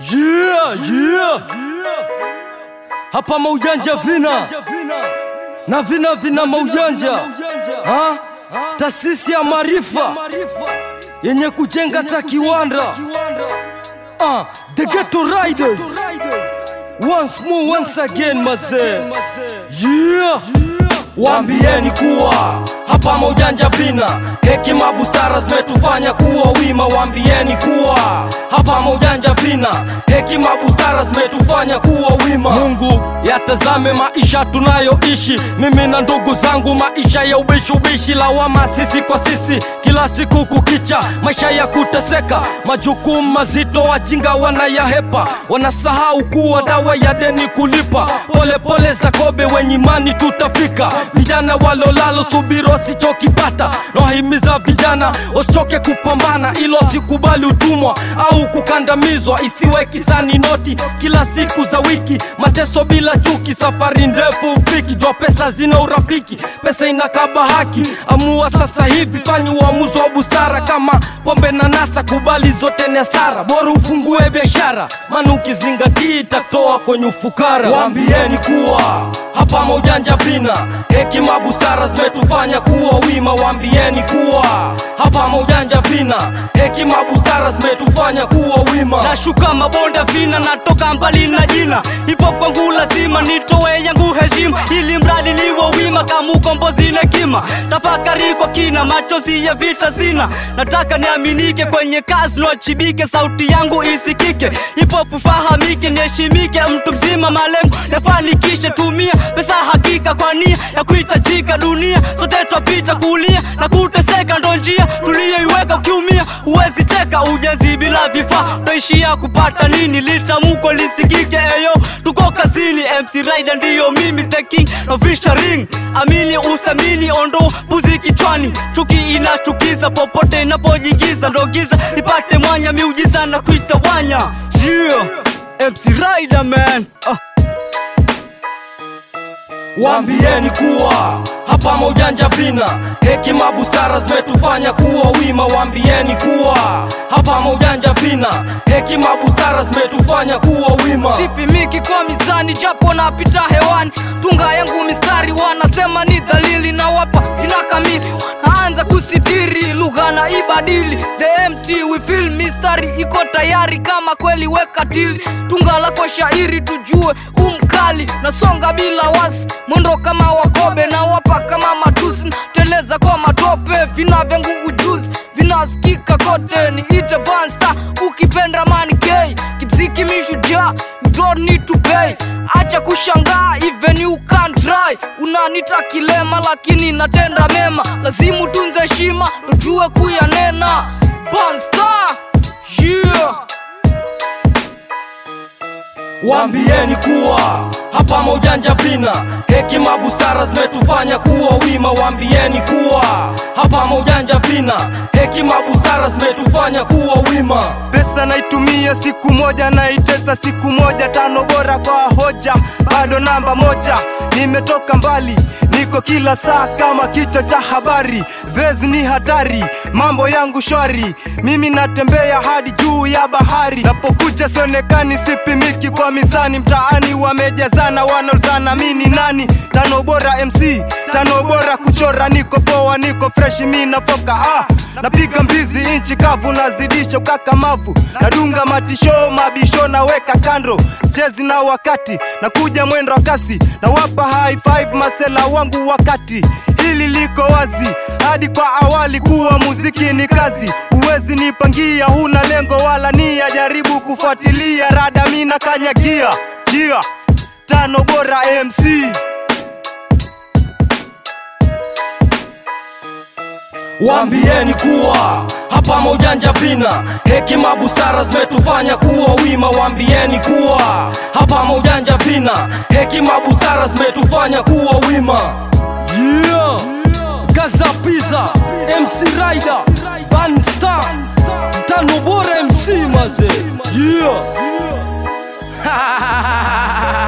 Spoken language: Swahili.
Yeah. Hapa maujanja vina na vina maujanja. Taasisi ya maarifa yenye kujenga takiwanda. The Ghetto Riders. Once again mazee. Yeah. Waambieni kuwa hapa maujanja vina, hekima busara zimetufanya kuwa wima. Waambieni kuwa hapa maujanja vina, hekima busara zimetufanya kuwa wima. Mungu yatazame maisha tunayoishi, mimi na ndugu zangu, maisha ya ubishi lawama sisi kwa sisi, kila siku kukicha, maisha ya kuteseka, majukumu mazito, wajinga wanayahepa, wanasahau kuwa dawa ya deni kulipa. Pole za kobe, wenye imani tutafika. Vijana walolalo subiro sichokipata, nawahimiza vijana usichoke kupambana, ilo sikubali utumwa au kukandamizwa. Isiwe kisani noti kila siku za wiki, mateso bila chuki, safari ndefu ufiki. Jua pesa zina urafiki, pesa inakaba haki. Amua sasa hivi, fanya uamuzi wa busara. Kama pombe na nasa, kubali zote ni hasara, bora ufungue biashara, maana ukizingatia itatoa kwenye ufukara. Waambieni kuwa hapa maujanja vina, hekima busara zimetufanya kuwa wima. Waambieni kuwa hapa maujanja vina, hekima busara zimetufanya kuwa wima. Nashuka mabonda vina, natoka mbali na jina. Hip hop kwangu lazima nitoe yangu heshima, ili mradi niwe wima kama ukombozi na kima. Tafakari kwa kina, machozi ya vita zina. Nataka niaminike kwenye kazi, noachibike, sauti yangu isikike. Hip hop fahamike, niheshimike, mtu mzima malengo yafanikishe. Tumia pesa hakika kwa nia ya kuhitajika dunia, sote twapita kulia na kuteseka, ndo njia tuliyoiweka. Ukiumia uwezi cheka, ujenzi bila vifaa utaishia kupata nini? Litamuko lisikike, eyo tuko kazini. MC Rider ndiyo mimi, the king no featuring. Amini usamini, ondo puzi kichwani, chuki inachukiza, popote inapojigiza ndo giza ipate mwanya, miujiza na kuitawanya. Yeah, MC Rider man. Waambieni kuwa hapa maujanja vina, hekima busara zimetufanya kuwa wima. Waambieni kuwa hapa maujanja vina, hekima busara zimetufanya kuwa wima. Sipimiki kwa mizani, japo napita hewani. Tunga yangu mistari, wanasema ni dhalili, na wapa vina kamili, naanza kusitiri, lugha na ibadili. The empty we feel, mistari iko tayari, kama kweli weka tili. Tunga lako shairi tujue umkali, nasonga bila wasi, mwendo kama wakobe, na wapa kama matusi, teleza kwa matope. Vina vyangu ujuzi, vinasikika kote, ni ite bansta, ukipenda mani gay. Kipziki mishuja, you don't need to pay. Acha kushangaa, even you can't try. Unanita kilema, lakini natenda mema. Lazimu tunze heshima, tujue kuyanena. Bansta, yeah. Waambieni kuwa hapa maujanja vina, hekima busara zimetufanya kuwa wima. Waambieni kuwa hapa maujanja vina, hekima busara zimetufanya kuwa wima. Pesa naitumia siku moja, naitesa siku moja. Tano bora kwa hoja, bado namba moja. Nimetoka mbali, niko kila saa kama kichwa cha habari. Vezi ni hatari, mambo yangu shwari, mimi natembea hadi juu ya bahari. Napokuja sionekani, sipimiki kwa mizani. Mtaani wamejazana, wanaulizana mini nani. Tano bora MC, tano bora kuchora. Niko poa, niko fresh, mimi nafoka. Napiga mbizi inchi kavu, nazidisha ukakamavu. Nadunga matisho, mabisho naweka kando. Sichezi na wakati, nakuja mwendo wa kasi, na wapa high five masela wangu wakati. Hili liko wazi hadi kwa awali, kuwa muziki ni kazi. Uwezi nipangia, huna lengo wala nia, jaribu kufuatilia rada, mina kanyagia. Yeah, tano bora MC. Waambieni kuwa hapa maujanja vina, hekima busara zimetufanya kuwa wima. Waambieni kuwa hapa maujanja vina, hekima busara zimetufanya kuwa wima. Yeah, Gaza Pizza, MC Rider, Bansta, tano bora MC maze. Yeah.